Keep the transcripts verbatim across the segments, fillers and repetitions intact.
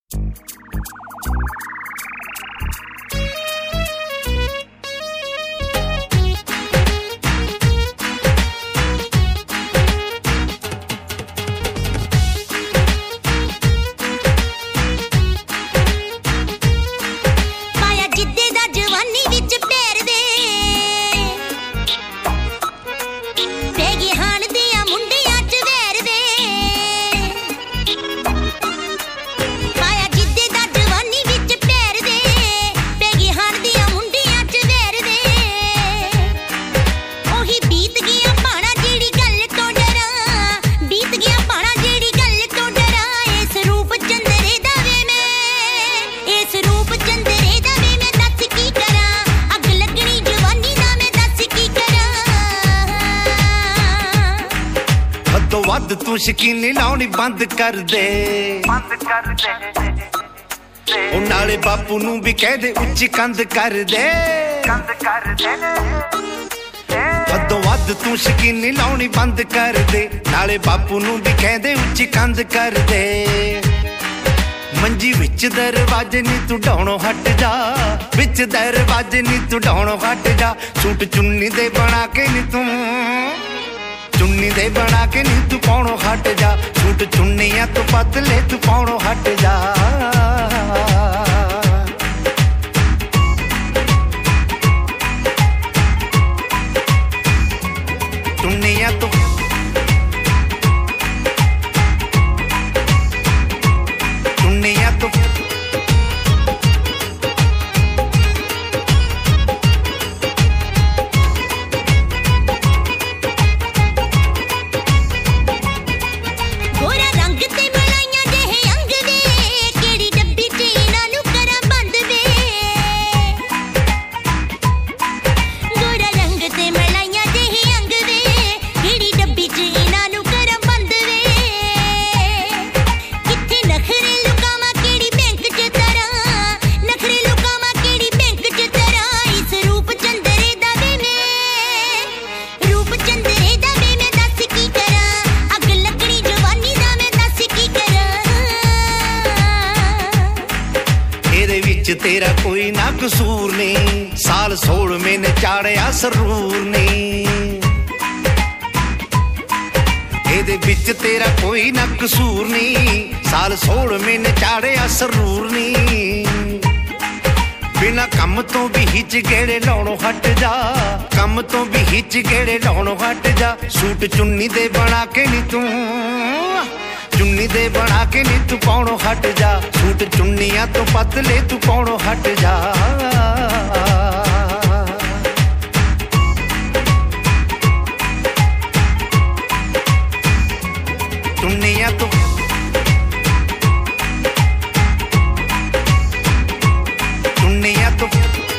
ਵੱਧ ਤੂੰ ਸ਼ਕੀਨੀ ਲਾਉਣੀ ਬੰਦ ਕਰ ਦੇ ਬੰਦ ਕਰ ਦੇ ਉਹ ਨਾਲੇ ਬਾਪੂ ਨੂੰ ਵੀ ਕਹਿ ਦੇ ਉੱਚੀ ਕੰਧ ਕਰ ਦੇ ਕੰਧ ਕਰ ਦੇ ਵੱਧੋ ਵੱਧ ਤੂੰ ਸ਼ਕੀਨੀ ਲਾਉਣੀ ਬੰਦ ਕਰ ਦੇ ਨਾਲੇ ਬਾਪੂ ਨੂੰ ਵੀ ਕਹਿ ਦੇ ਉੱਚੀ ਕੰਧ ਕਰ ਦੇ ਮੰਜੀ ਵਿੱਚ ਦਰਵਾਜ਼ੇ ਨੀ ਤੂੰ ਢਾਉਣੋਂ ਹਟ ਜਾ ਵਿੱਚ ਦਰਵਾਜ਼ੇ ਨੀ ਤੂੰ ਢਾਉਣੋਂ ਹਟ ਜਾ ਸੂਟ ਚੁੰਨੀ ਦੇ ਬਣਾ ਕੇ ਨੀ ਤੂੰ चुन्नी दे बना के नी तू पाउणों हट जा सूट चुन्नियां तू पतले तू पाउणों हट जा चुन्नियां तू चुन्नियां तू तेरा कोई ना कसूर नहीं साल सोल मैंने चाड़िया सरूर नहीं एदे विच तेरा कोई ना कसूर नहीं साल सोल मैंने चाड़िया सरूर नहीं बिना कम तो भी हिच गेड़े लाउणों हट जा कम तो भी हिच गेड़े लाउणों हट जा सूट चुन्नी दे बना के नी तू चुन्नी दे बना के नी तू पाउणों हट जा सूट चुन्नियां तो पतले तू पाउणों हट जा चुन्नियां तो चुन्नियां तो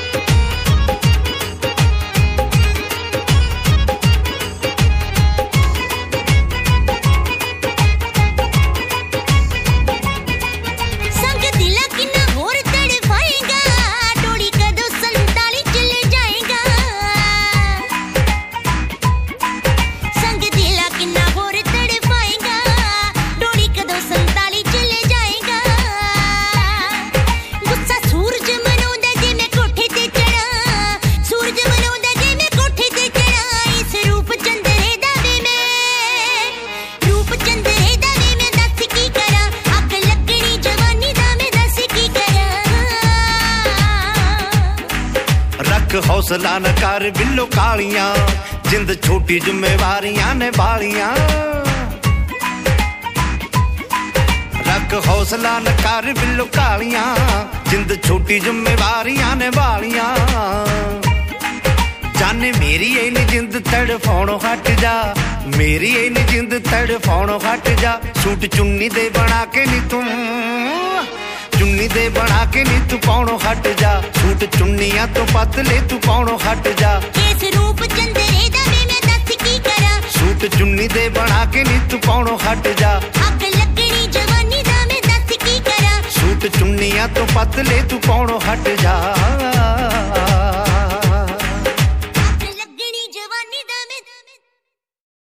हौसला न कर बिल्लो कालियां जिंद छोटी जिम्मेवारियां ने बालियां रख हौसला न कर बिल्लो कालियां जिंद छोटी जिम्मेवारियां ने बालियां जाने मेरी ए नी जिंद तड़फाउणों हट जा मेरी ए नी जिंद तड़फाउणों हट जा सूट चुन्नी दे बना के नी तू चुन्नी दे बना के नी तू पाउणों हट जा सूट चुन्नियां तो पतले तू पाउणों हट जा इस रूप चंदरे दा वे मैं दस की करा सूट चुन्नी दे बना के नी तू पाउणों हट जा अग लगनी जवानी दा मैं दस की करा सूट चुन्नियां तो पतले तू पाउणों हट जा।